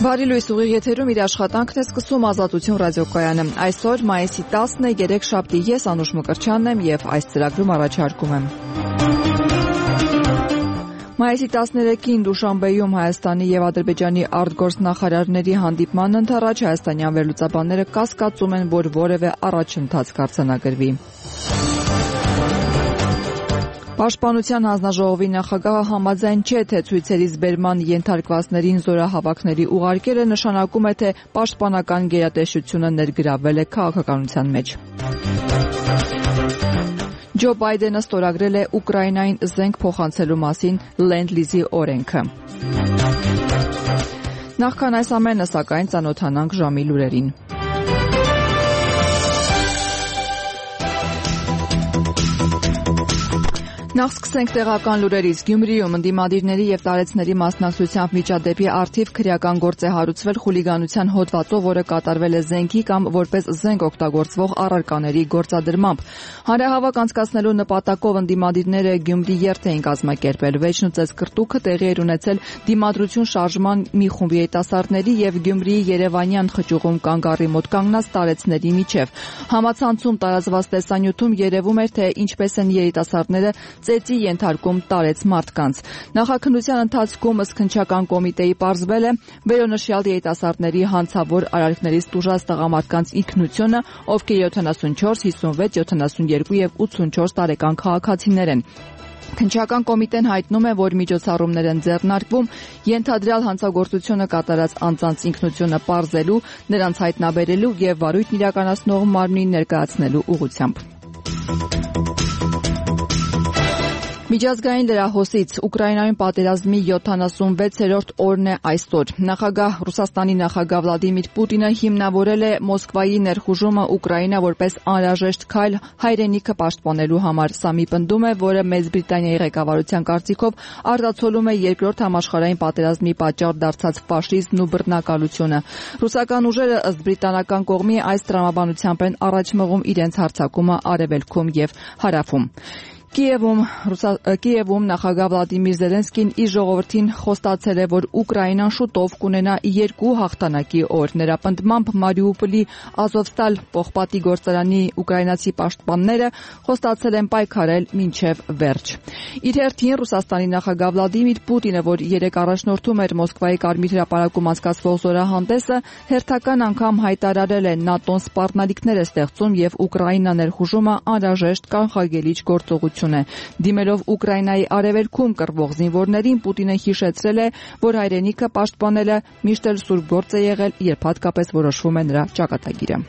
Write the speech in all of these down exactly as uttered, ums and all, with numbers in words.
Բարի լույս, ուղիղ եթերում իր աշխատանքն է սկսում Ազատություն ռադիոկայանը։ Այսօր մայիսի տասն է, երեքշաբթի, ես Անուշ Մկրտչյանն եմ եւ այս ծրագրում առաջարկում եմ։ Մայիսի տասներեքին Դուշանբեում Հայաստանի եւ Ադրբեջանի արտգործնախարարների հանդիպման ընթառաջ հայաստանյան վերլուծաբանները կասկածում են, որ որևէ առաջընթաց կարձանագրվի։ Պաշտպանության հանձնաժողովի նախագահը համաձայն չէ, թե ցույցերից բերման ենթարկվածներին զորահավաքների ուղարկելը նշանակում է, թե պաշտպանական գերատեսչությունը ներգրավվել է քաղաքականության մեջ։ Ջո Բայդենը ստորագրել է Ուկրաինային զենք փոխանցելու մասին Լենդ-լիզի օրենքը։ Նախքան այս ամենը, սակայն, ծանոթանանք ժամի լուրերին։ Նախ սկսենք տեղական լուրերից։ Գյումրիում ընդդիմադիրների եւ տարեցների մասնակցությամբ միջադեպի առթիվ քրեական գործ է հարուցվել խուլիգանության հոդվածով, որը կատարվել է զենքի կամ որպես զենք օգտագործվող առարկաների գործադրմամբ։ Հանրահավաք անցկացնելու նպատակով ընդդիմադիրները Գյումրի երթ էին կազմակերպել։ Վեճն ու ծեծկռտուքը տեղի էր ունեցել Դիմադրություն շարժման մի խումբ երիտասարդների եւ Գյումրիի Երևանյան խճուղում կանգառի մոտ կանգնած տարեցների միջև։ Համացանցում տարածված տեսանյութում երևում էր, թե ինչպես են երիտասարդները ծեծի ենթարկում տարեց մարդկանց։ Նախաքննության ընթացքում ըստ կոմիտեի պարզվել է վերոնշյալ երիտասարդների հանցավոր արարքներից տուժած տղամարդկանց ինքնությունը, ովքեր յոթանասունչորս, հիսունվեց, յոթանասուներկու եւ ութսունչորս տարեկան քաղաքացիներ են։ Քննչական կոմիտեն հայտնում է, որ միջոցառումներ են ձեռնարկվում ենթադրյալ հանցագործությունը կատարած անձանց ինքնությունը պարզելու, նրանց հայտնաբերելու եւ վարույթն իրականացնող մարմնին ներկայացնելու ուղղությամբ։ Միջազգային լրահոսից Ուկրաինայում պատերազմի յոթանասունվեցերորդ օրն է այսօր։ Նախագահ Ռուսաստանի նախագահ Վլադիմիր Պուտինը հիմնավորել է Մոսկվայի ներխուժումը Ուկրաինա որպես անհրաժեշտ քայլ հայրենիքը պաշտպանելու համար։ Սա մի պնդում է, որը Մեծ Բրիտանիայի ղեկավարության կարծիքով արտացոլում է երկրորդ համաշխարհային պատերազմի պատճառ դարձած ֆաշիզմն ու բռնակալությունը։ Ռուսական ուժերը ըստ բրիտանական կողմի այս տրամաբանությամբ են առաջ մղում իրենց հարձակումը արևելքում եւ հարավում։ Կիևում, Կիևում նախագահ Վլադիմիր Զելենսկին իր ժողովրդին խոստացել է, որ Ուկրաինան շուտով կունենա երկու հաղթանակի օր։ Նրա պնդմամբ Մարիուպոլի Ազովստալ պողպատի գործարանի ուկրաինացի պաշտպանները խոստացել են պայքարել մինչև վերջ։ Իր հերթին Ռուսաստանի նախագահ Վլադիմիր Պուտինը, որ երեկ առաջնորդում էր Մոսկվայի Կարմիր հրապարակում անցկացվող զորահանդեսը, հերթական անգամ հայտարարել է ՆԱՏՕ-ն սպառնալիքներ է ստեղծում եւ Ուկրաինա ներխուժումը անհրաժեշտ կանխարգելիչ գործողություն է։ Դիմելով Ուկրաինայի արևելքում կռվող զինվորներին, Պուտինը հիշեցրել է, որ հայրենիքը պաշտպանելը միշտ էլ սուրբ գործ է եղել, երբ հատկապես որոշվում է նրա ճակատագիրը։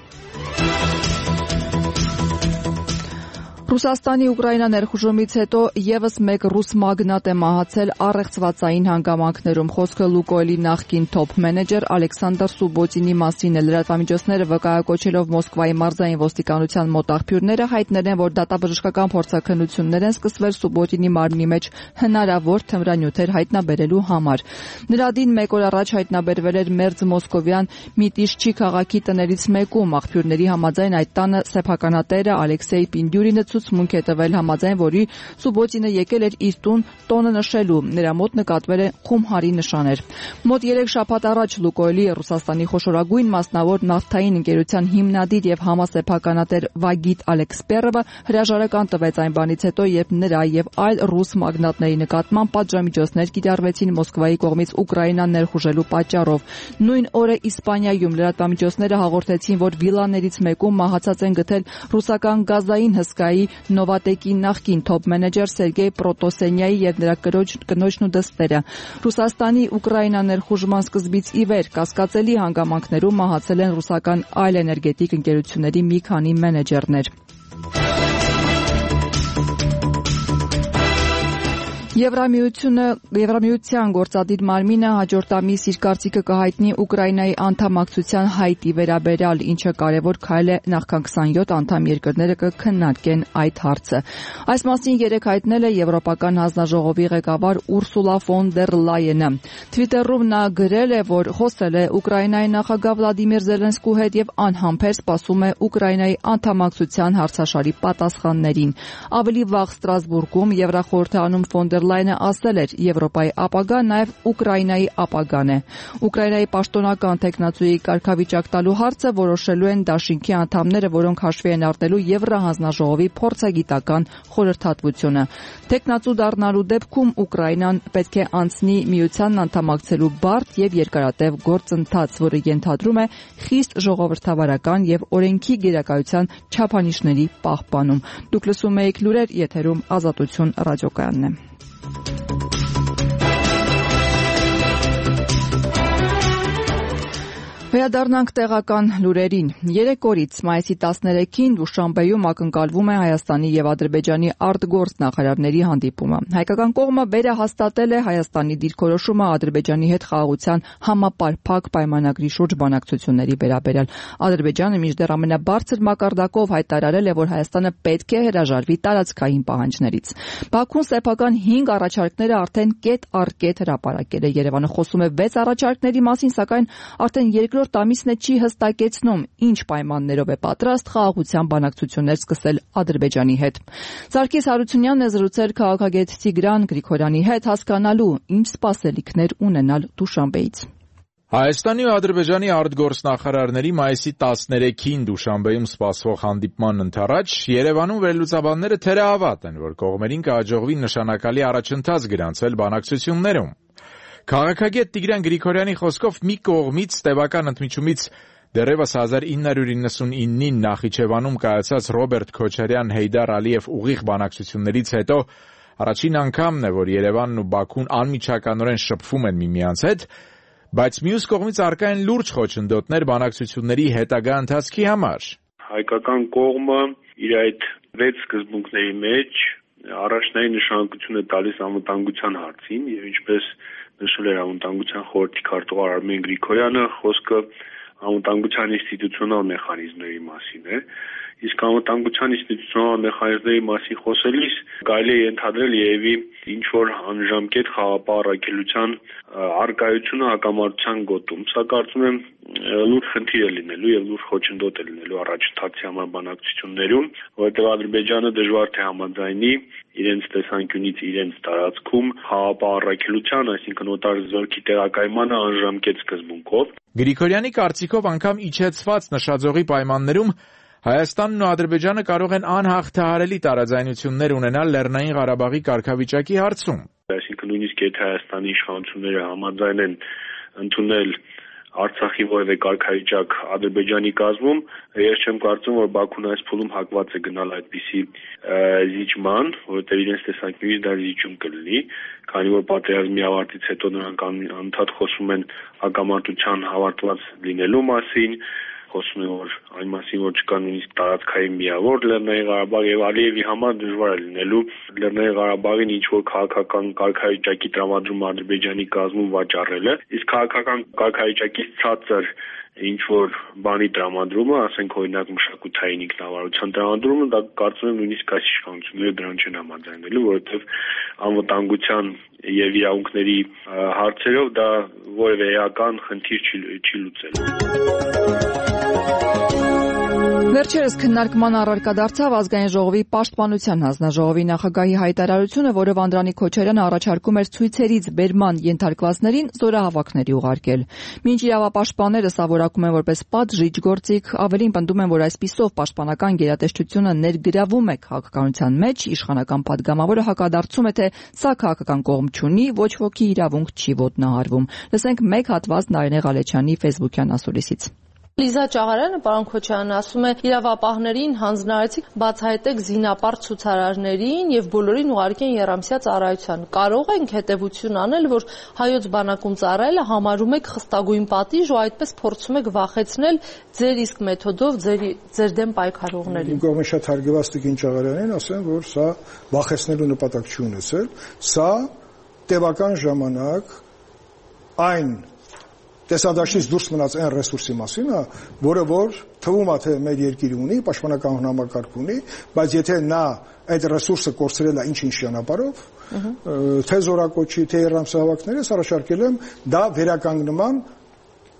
Ռուսաստանի Ուկրաինա ներխուժումից հետո եւս մեկ ռուս մագնատ է մահացել առեղծվածային հանգամանքներում։ Խոսքը Լուկոյլի նախկին թոփ մենեջեր Ալեքսանդր Սուբոտինի մասին է։ Լրատվամիջոցները վկայակոչելով Մոսկվայի մարզային ոստիկանության մոտ աղբյուրները հայտնել են, որ դատաբժշկական փորձաքննություններ են սկսվել Սուբոտինի մարմնի մեջ հնարավոր թմրանյութեր հայտնաբերելու համար։ Նրա դին մեկ օր առաջ հայտնաբերվել էր Մերձ Մոսկովյան Միտիշչի քաղաքի տներից մեկում։ Աղբյուրների համաձայն այդ տանը սեփականատերը Ալեքսեյ Պինդյուրինը ցուցմունք է տվել, համաձայն որի Սուբոտինը եկել էր իր տուն տոնը նշելու։ Նրա մոտ նկատվել է խումհարի նշաներ։ Մոտ երեք շաբաթ առաջ Լուկոյլի Ռուսաստանի խոշորագույն մասնավոր նավթային ընկերության հիմնադիր եւ համասեփականատեր Վագիտ Ալեքսպերովը հրաժարական տվեց այն բանից հետո, երբ նրա եւ այլ ռուս մագնատների նկատմամբ պատժամիջոցներ կիրառվեցին Մոսկվայի կողմից Ուկրաինան ներխուժելու պատճառով։ Նույն օրը Իսպանիայում լրատվամիջոցները հաղորդեցին, որ վիլաներից մեկում մահացած են գտել ռուսական գազային հսկայի Նովատեկի նախկին թոփ մենեջեր Սերգեյ Պրոտոսենյայի եւ նրա կնոջն ու դստերը։ Ռուսաստանի Ուկրաինա ներխուժման սկզբից ի վեր կասկածելի հանգամանքներում մահացել են ռուսական այլ էներգետիկ ընկերությունների մի քանի մենեջերներ։ Եվրամիությունը Եվրամիության գործադիր մարմինը հաջորդ ամիս իր կարծիքը կհայտնի Ուկրաինայի անդամակցության հայտի վերաբերյալ, ինչը կարևոր քայլ է, նախքան քսանյոթ անդամ երկրները կքննարկեն այդ հարցը։ Այս մասին երեկ հայտնել է Եվրոպական հանձնաժողովի ղեկավար Ուրսուլա ֆոն դեր Լայենը։ Թվիտերում նա գրել է, որ խոսել է Ուկրաինայի նախագահ Վլադիմիր Զելենսկու հետ եւ անհամբեր սպասում է Ուկրաինայի անդամակցության հարցաշարի պատասխաններին։ Ավելի վաղ Ստրասբուրգում Եվրախորհրդարանում ֆոն դեր դեր Լայնը ասել էր, Եվրոպայի ապագա նաև Ուկրաինայի ապագան է։ Ուկրաինայի պաշտոնական տեխնացուի կարգավիճակ տալու հարցը որոշելու են դաշինքի անդամները, որոնք հաշվի են առնելու Եվրահանձնաժողովի փորձագիտական խորհրդատվությունը։ Տեխնացու դառնալու դեպքում Ուկրաինան պետք է անցնի միությանն անդամակցելու բարդ եւ երկարատև գործընթաց, որը ենթադրում է խիստ ժողովրդավարական եւ օրենքի գերակայության չափանիշների պահպանում։ Դուք լսում եք լուրեր, եթերում Ազատություն ռադիոկայանն է։ Վերադառնանք տեղական լուրերին։ Երեք օրից մայիսի տասներեքին Դուշանբեում ակնկալվում է Հայաստանի եւ Ադրբեջանի արտգործ նախարարների հանդիպումը։ Հայկական կողմը վերահաստատել է Հայաստանի դիրքորոշումը Ադրբեջանի հետ խաղաղության համապարփակ պայմանագրի շուրջ բանակցությունների վերաբերյալ։ Ադրբեջանը մինչդեռ ամենաբարձր մակարդակով հայտարարել է, որ Հայաստանը պետք է հրաժարվի տարածքային պահանջներից։ Բաքուն սեփական հինգ առաջարկները արդեն կետ առ կետ հրապարակել է։ Երևանը խոսում է վեց առաջարկների մասին, սակայն արդեն երկրորդ ամիսն է չի հստակեցնում, ինչ պայմաններով է պատրաստ խաղաղության բանակցություններ սկսել Ադրբեջանի հետ։ Սարգիս Հարությունյանն է զրուցել քաղաքագետ Տիգրան Գրիգորյանի հետ, հասկանալու ինչ սպասելիքներ ունենալ Դուշանբեից։ Հայաստանի ու Ադրբեջանի արտգործնախարարների մայիսի տասներեքին Դուշանբեում սպասվող հանդիպման ընթառաջ Երևանում վերլուծաբանները թերահավատ են, որ կողմերին կհաջողվի նշանակալի առաջընթաց գրանցել բանակցություններում։ Քաղաքագետ Տիգրան Գրիգորյանի խոսքով մի կողմից տևական ընդմիջումից դեռևս հազար ինը հարյուր իննսունինին Նախիջևանում կայացած Ռոբերտ Քոչարյան-Հեյդար Ալիև ուղիղ բանակցություններից հետո առաջին անգամն է, որ Երևանն ու Բաքուն անմիջականորեն շփվում են միմյանց հետ, բայց մյուս կողմից առկա են լուրջ խոչընդոտներ բանակցությունների հետագա ընթացքի համար։ Հայկական կողմը իր այդ վեց սկզբունքների մեջ առաջնային նշանակություն է տալիս անվտանգության հարցին եւ ինչպես նշել էր անվտանգության խորհրդի քարտուղար Արմեն Գրիգորյանը, խոսքը անվտանգության ինստիտուցիոնալ մեխանիզմների մասին է, իսկ անվտանգության ինստիտուցիոնալ մեխանիզմների մասին խոսելիս կարելի է ենթադրել երևի ինչ որ անժամկետ խաղապահ առաքելության առկայությունը հակամարտության գոտում։ Սա կարծում եմ լուրջ խնդիր է լինելու եւ լուրջ խոչընդոտ է լինելու առաջընթացի համար բանակցություններում, որովհետեւ Ադրբեջանը դժվար թե համաձայնի իրենց տեսանկյունից իրենց տարածքում խաղապահ առաքելության, այսինքն օտար զորքի տեղակայմանը անժամկետ սկզբունքով։ Գրիգորյանի կարծիքով անգամ իջեցված նշաձողի պայմաններում Հայաստանն ու Ադրբեջանը կարող են անհաղթահարելի տարաձայնություններ ունենալ Լեռնային Ղարաբաղի կարգավիճակի հարցում։ Այսինքն նույնիսկ եթե Հայաստանի իշխանությունները համաձայնեն ընդունել Արցախի որևէ կարգավիճակ Ադրբեջանի կազմում, ես չեմ կարծում, որ Բաքուն այս փուլում հակված է գնալ այդպիսի զիջման, որովհետև իրենց տեսանկյունից դա զիջում կլինի, քանի որ պատերազմի ավարտից հետո նրանք անընդհատ խոսում են հակամարտության ավարտված լինելու մասին, խոսում են, որ այն մասին, որ չկա նույնիսկ տարածքային միավոր Լեռնային Ղարաբաղ եւ Ալիևի համար դժվար է լինելու Լեռնային Ղարաբաղին ինչ որ քաղաքական կարգավիճակի տրամադրում Ադրբեջանի կազմում վաճառելը, իսկ քաղաքական կարգավիճակից ցածր ինչ որ բանի տրամադրումը, ասենք օրինակ մշակութային ինքնավարության տրամադրումը, դա կարծում եմ նույնիսկ այս իշխանությունները դրան չեն համաձայնելու, որովհետև անվտանգության եւ իրավունքների հարցերով դա որևէ էական խնդիր չի, չի լուծելու։ Վերջերս քննարկման առարկա դարձավ Ազգային ժողովի պաշտպանության հանձնաժողովի նախագահի հայտարարությունը, որով Անդրանիկ Քոչարյանը առաջարկում էր ցույցերից բերման ենթարկվածներին զորահավաքների ուղարկել։ Մինչ իրավապաշտպանները սա որակում են որպես պատժիչ գործիք, ավելին պնդում են, որ այսպիսով պաշտպանական գերատեսչությունը ներգրավում է քաղաքականության մեջ, իշխանական падգամավորը հակադարձում է, թե սա քաղաքական կողմ չունի, ոչ ոքի իրավունք չի ոտնահարվում։ Լսենք մեկ հատված Նարինե Ղալեչյանի ֆեյսբուքյան ասուլիսից։ Լիզա Ճաղարյանը, պարոն Քոչարյանն ասում է, իրավապահներին հանձնարարեցիք բացահայտեք զինապարտ ցուցարարներին եւ բոլորին ուղարկեն երամսյա ծառայության։ Կարող ենք հետեւություն անել, որ հայոց բանակում ծառայելը համարում եք խստագույն պատիժ ու այդպես փորձում եք վախեցնել ձեր իսկ մեթոդով ձեր ձեր դեմ պայքարողներին։ Իմ կողմից շատ հարգված Տիկին Ճաղարյանին ասեմ, որ սա վախեցնելու նպատակ չի ունեցել, սա տևական ժամանակ այն տեսադաշտից դուրս մնաց այն ռեսուրսի մասին է, որը որ թվում է թե մեր երկիրը ունի, պաշտպանական համակարգ ունի, բայց եթե նա այդ ռեսուրսը կորցրել է ինչ-ինչ ճանապարհով, թե զորակոչի, թե երամսահավաքներս առաջարկել եմ դա վերականգնման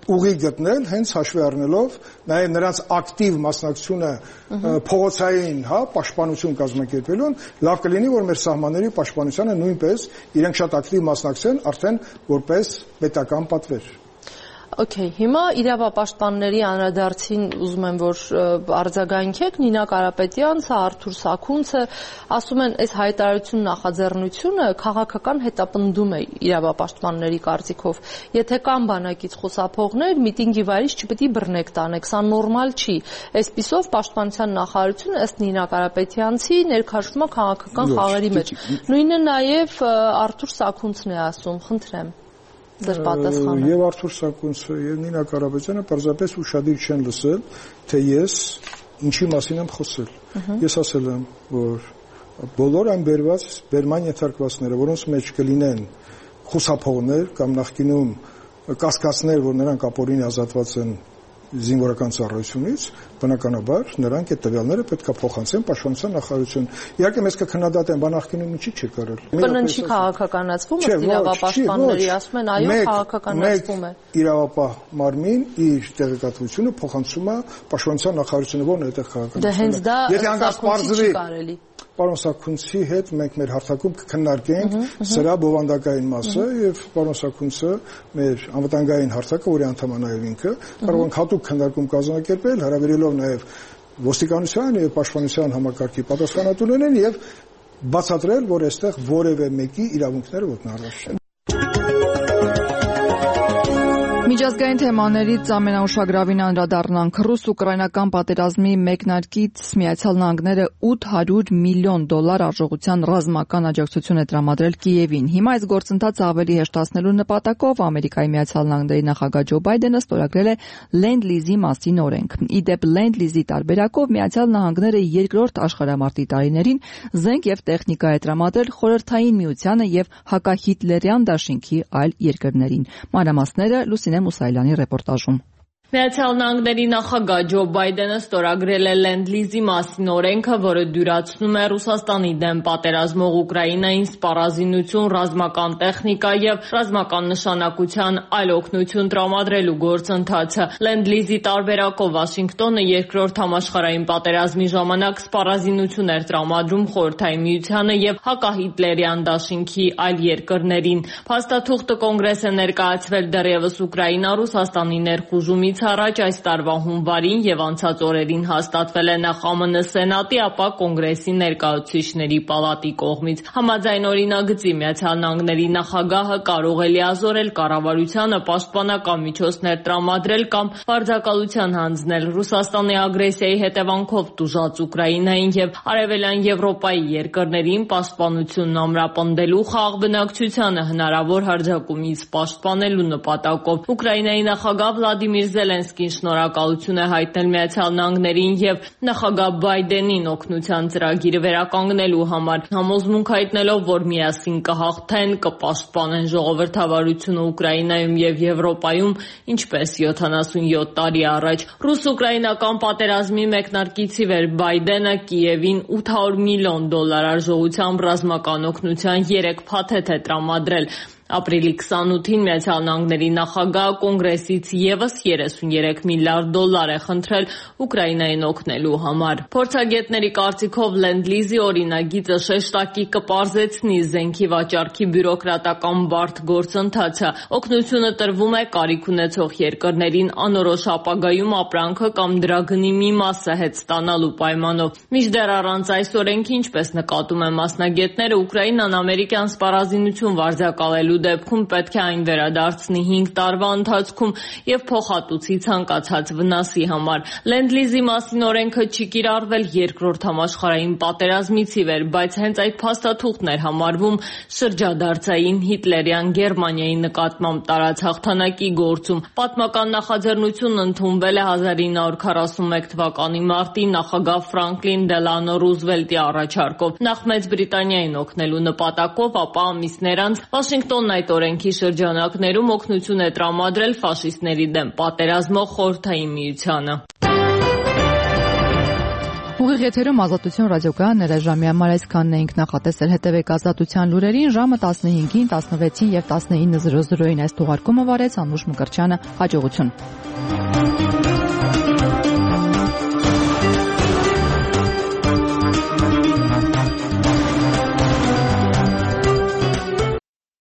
ուղի գտնել հենց հաշվի առնելով նաև նրանց ակտիվ մասնակցությունը փողոցային, հա, պաշտպանություն կազմակերպելուն, լավ կլինի, որ մեր սահմանների պաշտպանությանը նույնպես իրենք շատ ակտիվ մասնակցեն արդեն որպես պետական պատվեր։ Okay, հիմա իրավապաշտպանների անդրադարձին ուզում եմ որ արձագանքեք Նինա Կարապետյան, սա Արթուր Սաքունցը ասում են, այս հայտարարություն նախաձեռնությունը քաղաքական հետապնդում է իրավապաշտպանների կարծիքով։ Եթե կան բանակից խուսափողներ, միտինգի վայրից չպետք է բռնեք տանեք, սա նորմալ չի։ Այսպիսով պաշտպանության նախարարությունը ըստ Նինա Կարապետյանցի ներքաշվում է քաղաքական խաղերի մեջ։ Նույնը նաև Արթուր Սաքունցն է ասում, խնդրեմ։ Եվ Արթուր Սաքունցը եւ Նինա Կարապետյանը պարզապես ուշադիր չեն լսել, թե ես ինչի մասին եմ խոսել։ Ես ասել եմ, որ բոլոր այն բերված բերման ենթարկվածները, որոնց մեջ կլինեն խուսափողներ կամ նախկինում կասկածներ, որ նրանք ապօրինի ազատված են զինվորական ծառայությունից, բնականաբար նրանք այդ տվյալները պետք է փոխանցեն պաշտպանության նախարարություն։ Իհարկե մեզ կքննադատեն, բան նախկինում ինչի՞ չի կարել։ Բնն չի քաղաքականացվում, իրավապաշտպանների ասում են, այո, քաղաքականացվում է։ Իրավապահ մարմին իր տեղեկատվությունը փոխանցում է պաշտպանության նախարարությունը, որն է այդտեղ քաղաքականացումը։ Դե հենց դա Եթե հանկարծ պարզվի կարելի։ Պարոն Սաքունցի հետ մենք մեր հարթակում կքննարկենք սրա բովանդակային մասը եւ պարոն Սաքունցը մեր անվտանգային հարթակը, որի անդամ է նաեւ ինքը, կարող ենք հատուկ քննարկում կազմակերպել, հրավիրելով նաեւ ոստիկանության եւ պաշտպանության համակարգի պատասխանատուներն եւ բացատրել, որ այստեղ որևէ մեկի իրավունքները ոտնահարված չեն։ Միջազգային թեմաներից ամենաուշագրավին անդրադառնանք ռուս-ուկրաինական պատերազմի մեկնարկից Միացյալ Նահանգները ութ հարյուր միլիոն դոլար արժողության ռազմական աջակցություն է տրամադրել Կիևին։ Հիմա այս գործընթացը ավելի հեշտացնելու նպատակով Ամերիկայի Միացյալ Նահանգների նախագահ Ջո Բայդենը ստորագրել է Լենդ-լիզի մասին օրենք։ Ի դեպ Լենդ-լիզի տարբերակով Միացյալ Նահանգները երկրորդ աշխարհամարտի տարիներին զենք եւ տեխնիկա է տրամադրել Խորհրդային Միությանը եւ հակահիտլերյան դաշինքի այլ երկրներին։ Մանրամասները Լուսինե Մուսայելյանի ռեպորտաժում։ Միացյալ Նահանգների նախագահ Ջո Բայդենը ստորագրել է Լենդ-լիզի մասին օրենքը, որը դյուրացնում է Ռուսաստանի դեմ պատերազմող Ուկրաինային սպառազինություն, ռազմական տեխնիկա եւ ռազմական նշանակության այլ օգնություն տրամադրելու գործընթացը։ Լենդ-լիզի տարբերակով Վաշինգտոնը երկրորդ համաշխարհային պատերազմի ժամանակ սպառազինություն էր տրամադրում Խորհրդային Միությանը եւ հակահիտլերյան դաշինքի այլ երկրներին։ Փաստաթուղթը կոնգրես է ներկայացվել դեռևս Ուկրաինա-Ռուսաստանի ներխուժումից առաջ այս տարվա հունվարին եւ անցած օրերին հաստատվել է նախ Է Մը Ն Սենատի, ապա Կոնգրեսի ներկայացուցիչների պալատի կողմից։ Համաձայն օրինագծի Միացյալ Նահանգների նախագահը կարող է լիազորել կառավարությանը պաշտպանական միջոցներ տրամադրել կամ վարձակալության հանձնել Ռուսաստանի ագրեսիայի հետևանքով տուժած Ուկրաինային եւ Արևելյան Եվրոպայի երկրներին պաշտպանությունն ամրապնդելու խաղ բնակչությանը հնարավոր հարձակումից պաշտպանելու նպատակով։ Ուկրաինայի նախագահ Վլադիմիր Զելենսկին շնորհակալություն է հայտնել Միացյալ Նահանգներին եւ նախագահ Բայդենին օգնության ծրագիրը վերականգնելու համար, համոզմունք հայտնելով, որ միասին կհաղթեն, կպաշտպանեն ժողովրդավարությունը Ուկրաինայում եւ Եվրոպայում, ինչպես յոթանասունյոթ տարի առաջ։ Ռուս-ուկրաինական պատերազմի մեկնարկից ի վեր Բայդենը Կիևին ութ հարյուր միլիոն դոլար արժողությամբ ռազմական օգնության երեք փաթեթ է տրամադրել։ Ապրիլի քսանութին Միացյալ Նահանգների նախագահը կոնգրեսից եւս երեսունյերեք միլիարդ դոլար է խնդրել Ուկրաինային օգնելու համար։ Փորձագետների կարծիքով Լենդ-լիզի օրինագիծը շեշտակի կպարզեցնի զենքի վաճառքի բյուրոկրատական բարդ գործընթացը։ Օգնությունը տրվում է կարիք ունեցող երկրներին անորոշ ապագայում ապրանքը կամ դրա գնի մի մասը հետ ստանալու պայմանով։ Մինչդեռ առանց այս օրենքի, ինչպես նկատում են մասնագետները, Ուկրաինան ամերիկյան սպառազինություն վարձակալելու դեպքում պետք է այն վերադարձնի հինգ տարվա ընթացքում եւ փոխհատուցի ցանկացած վնասի համար։ Լենդ-լիզի մասին օրենքը չի կիրառվել երկրորդ համաշխարհային պատերազմից ի վեր, բայց հենց այդ փաստաթուղթն էր համարվում շրջադարձային հիտլերյան Գերմանիայի նկատմամբ տարած հաղթանակի գործում։ Պատմական նախաձեռնությունն ընդունվել է հազար ինը հարյուր քառասունմեկ թվականի մարտին նախագահ Ֆրանկլին Դելանո Ռուզվելտի առաջարկով։ Նախ Մեծ Բրիտանիային օգնելու նպատակով, ապա ամիսներ անց Վաշինգտոնն այդ օրենքի շրջանակներում օգնություն է տրամադրել ֆաշիստների դեմ պատերազմող Խորհրդային Միությանը։ Ուղիղ եթերում Ազատություն ռադիոկայանն էր ժամի համար այսքանն էինք նախատեսել, հետևեք Ազատության լուրերին ժամը տասնհինգին, տասնվեցին եւ տասնինը զրո զրոյին այս թողարկումը վարեց Անուշ Մկրտչյանը, հաջողություն։